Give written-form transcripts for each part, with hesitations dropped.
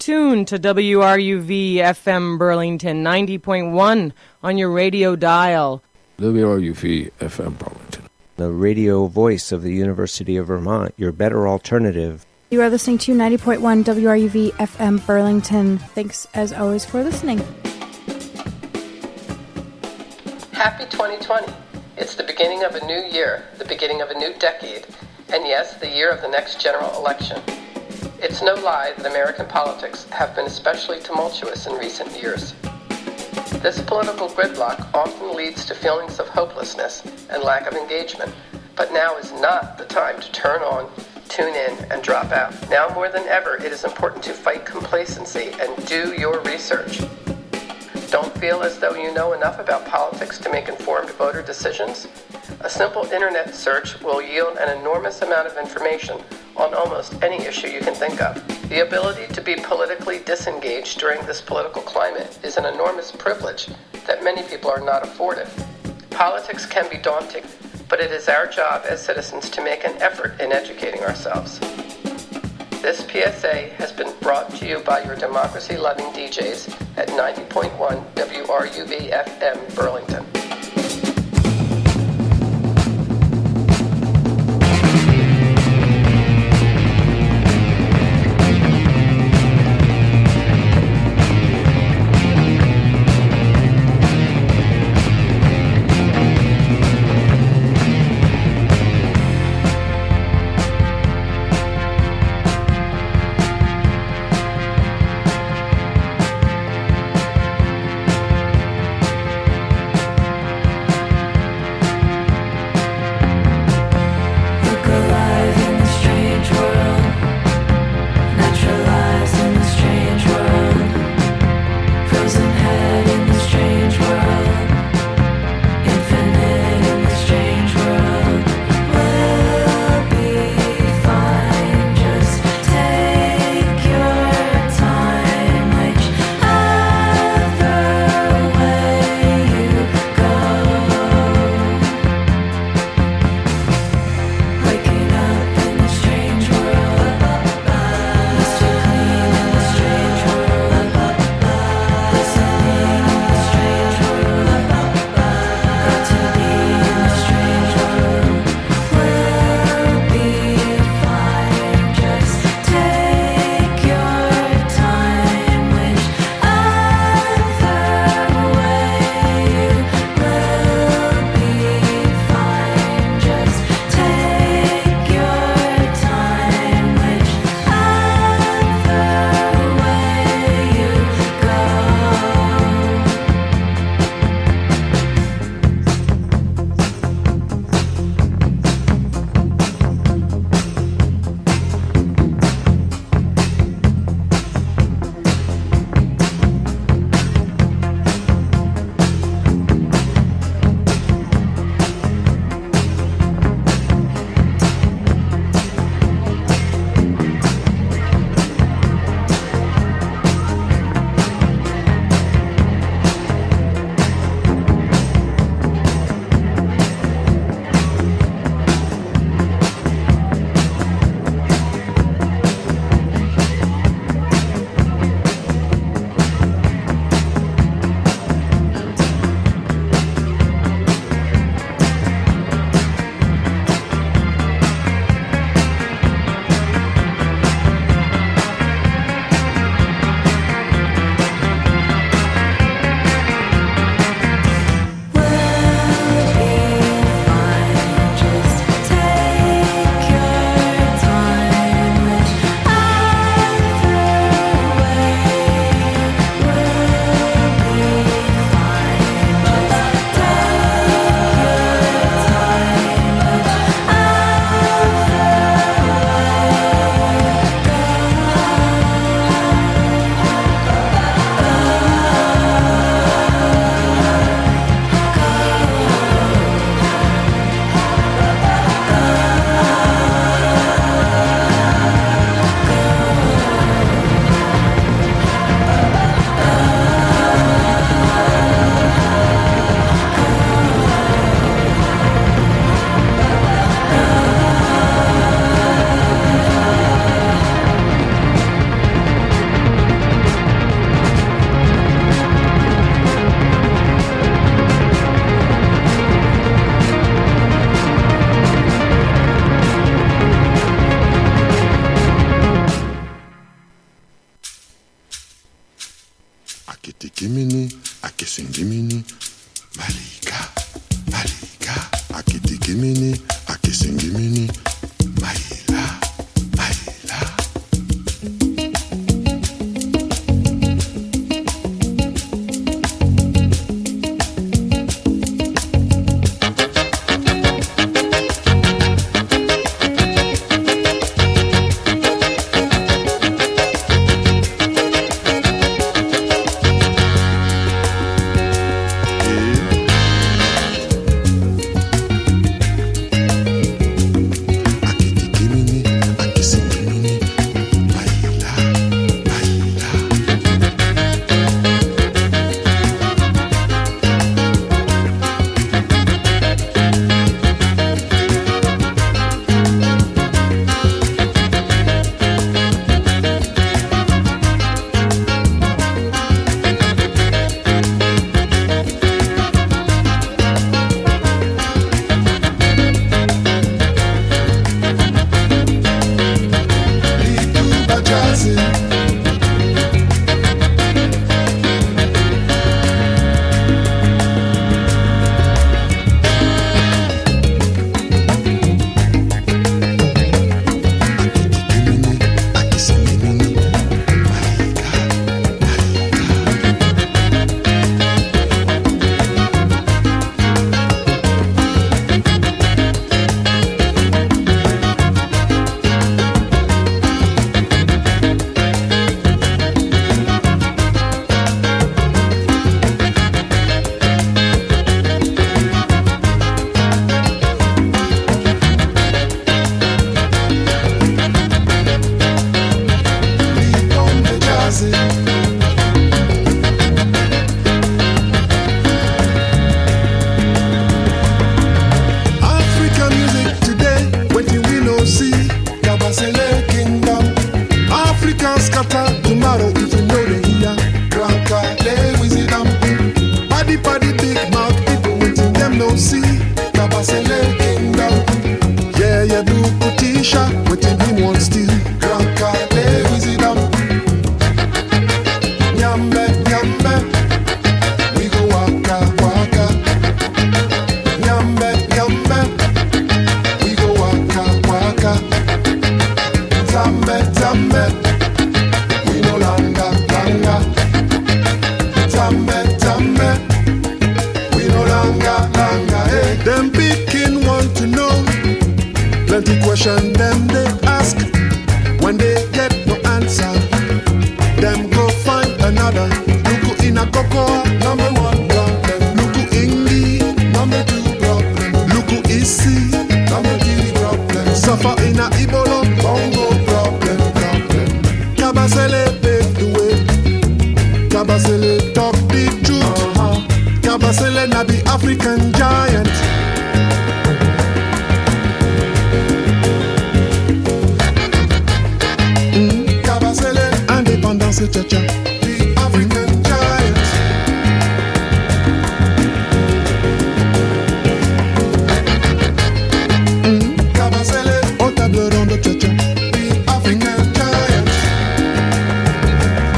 tuned to WRUV FM Burlington 90.1 on your radio dial. WRUV FM Burlington, the radio voice of the University of Vermont, your better alternative. You are listening to 90.1 WRUV FM Burlington. Thanks, as always, for listening. Happy 2020. It's the beginning of a new year, the beginning of a new decade, and yes, the year of the next general election. It's no lie that American politics have been especially tumultuous in recent years. This political gridlock often leads to feelings of hopelessness and lack of engagement, but now is not the time to turn on, tune in, and drop out. Now more than ever, it is important to fight complacency and do your research. Don't feel as though you know enough about politics to make informed voter decisions? A simple internet search will yield an enormous amount of information on almost any issue you can think of. The ability to be politically disengaged during this political climate is an enormous privilege that many people are not afforded. Politics can be daunting, but it is our job as citizens to make an effort in educating ourselves. This PSA has been brought to you by your democracy-loving DJs at 90.1 WRUV FM Burlington. Malika, Malika, akiti kimini, akisingimini, Maila, Maila.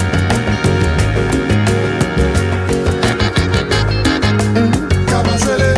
Kabasele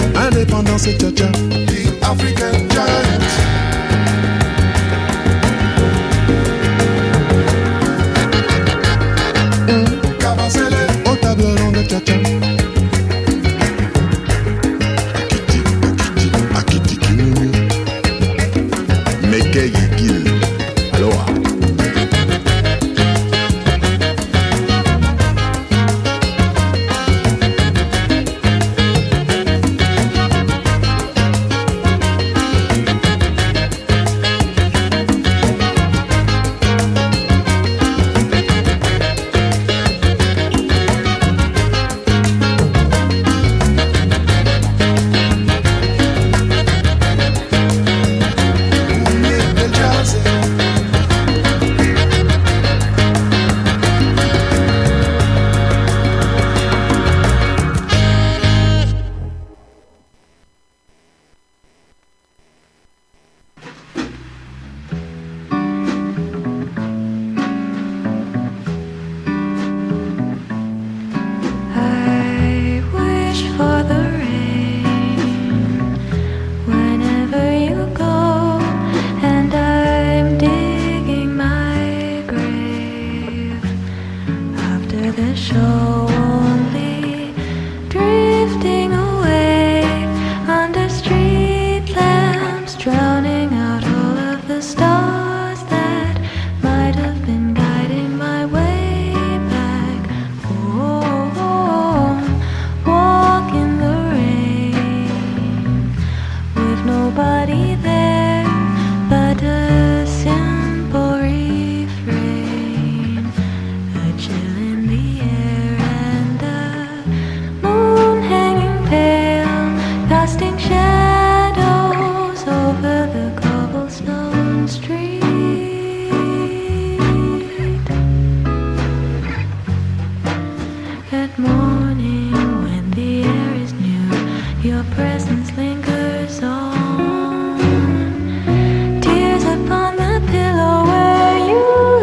Your presence lingers on. Tears upon the pillow where you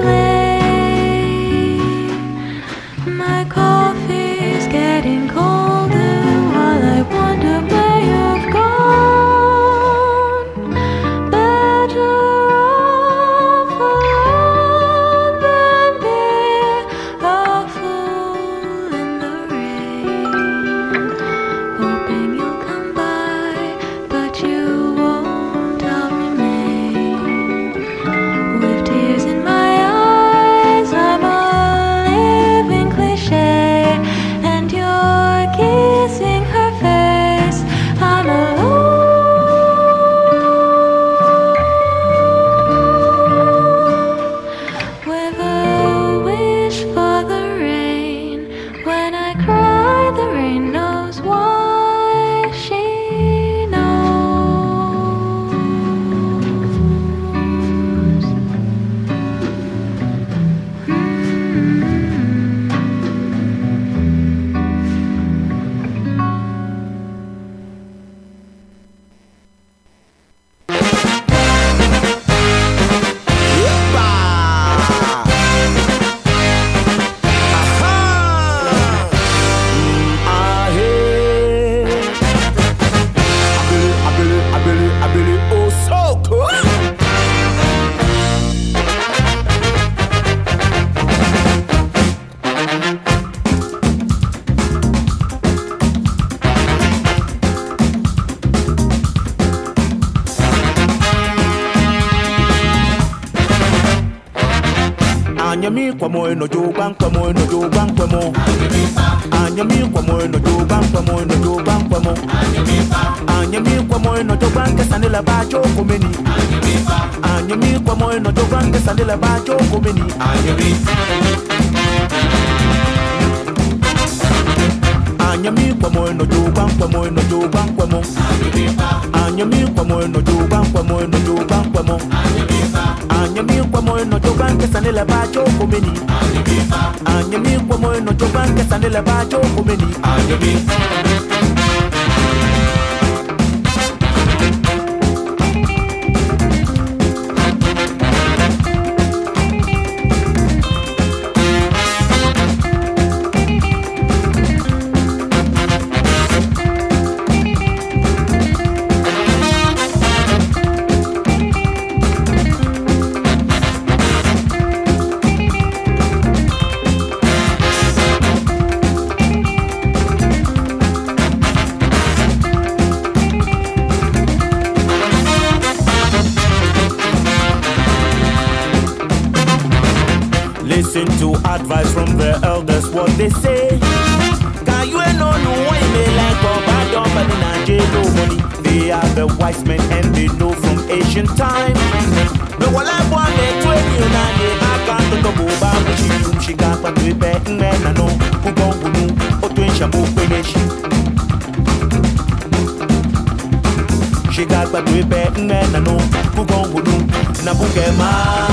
lay. My coffee's getting colder while I wonder where you've gone. Better off alone than there, a fool in the rain. Hoping you'll come by, but you won't, I'll remain. With tears in my eyes, I'm a living cliche, and you're kissing her face. I'm alone with a wish for the rain. When I cry, the rain knows why she knows. Oh, so cool. Anyami kwa moyo no joban kwa moyo no joban kwa mo. Anyami kwa moyo no joban kwa moyo no joban kwa mo. Anyami kwa moyo no joban ke sanela ba jo komeni. Anyami kwa moyo no joban ke sanela ba jo komeni. Anyami kwa moyo no joban kwa moyo no joban kwa mo. Anyami kwa moyo no joban kwa moyo no joban kwa mo. Anyami kwa moyo no joban ke sanela ba jo komeni. Anyami kwa moyo no joban ke sanela ba jo komeni. Anyami. Listen to advice from the elders, what they say. Can you know why they like bad but in no money? They are the wise men and they know from ancient time. The one I want they 20 I can't talk about she got but we bet men I know who go or twin shampoo finish. She got but we bet men I know who go Nabukema.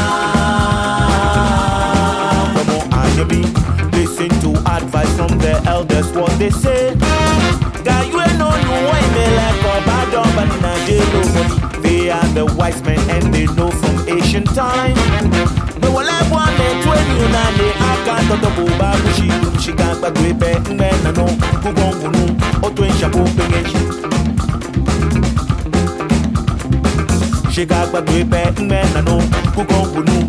Listen to advice from the elders, what they say. Guy, you know why they like bad but in money. They are the wise men and they know from ancient time. The one I want they 20 I can't talk about she got but we bet men I know who gon' or twin shampoo finish. She got but we bet men I know who gon'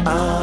ah.